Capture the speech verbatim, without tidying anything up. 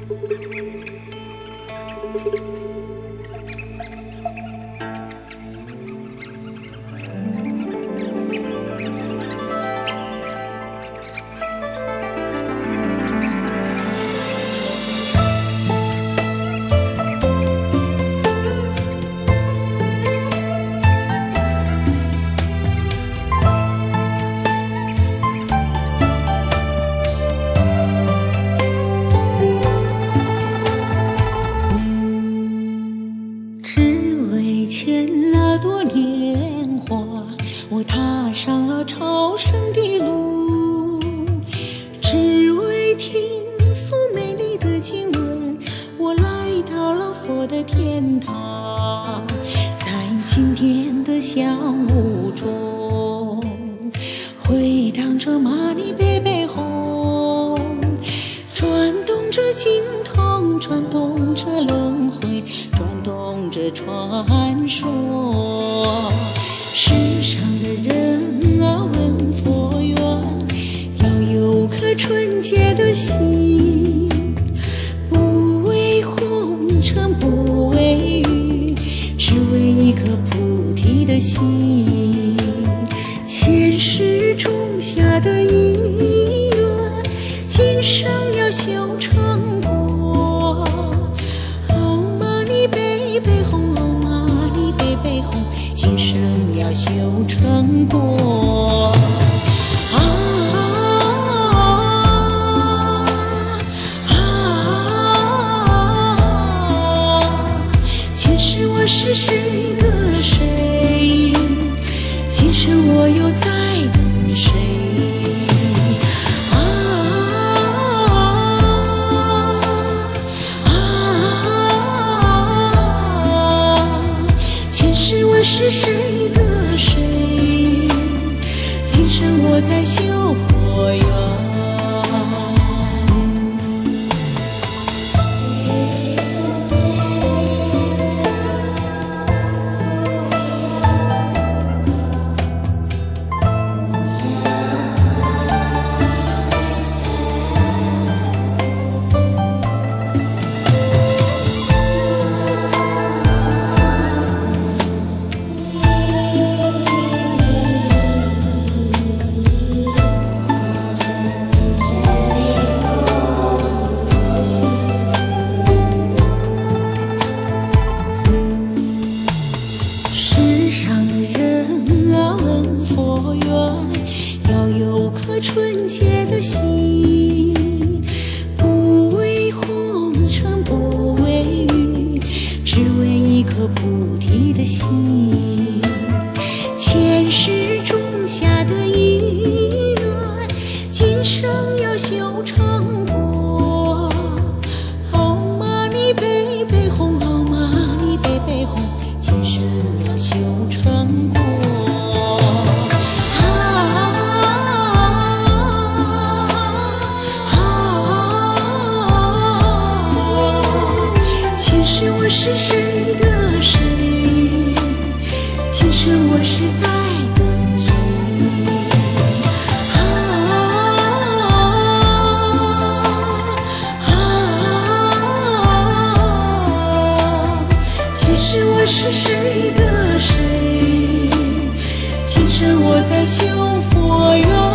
我踏上了朝圣的路，只为听诵美丽的经文。我来到了佛的天堂，在经典的香雾中，回荡着玛尼贝贝哄，转动着经筒，转动着轮回，转动着传说。世上的人啊，问佛缘，要有颗纯洁的心，不为红尘，不为欲，只为一颗菩提的心。前世种下的因缘，今生要修成果。唵嘛呢呗呗吽，唵嘛呢呗呗吽，今生要修成果。啊啊啊！前世我是谁的谁？今生我又在等谁？啊啊啊！前世我是谁的谁？今生我在修佛缘。纯洁的心，不为红尘，不为欲，只为一颗菩提的心。前世种下的因缘，今生要修成果。唵嘛呢呗呗吽，唵嘛呢呗呗吽，今生要修成果。前世我是谁的谁？今生我是在等谁？啊啊！前世我是谁的谁？今生我在修佛缘。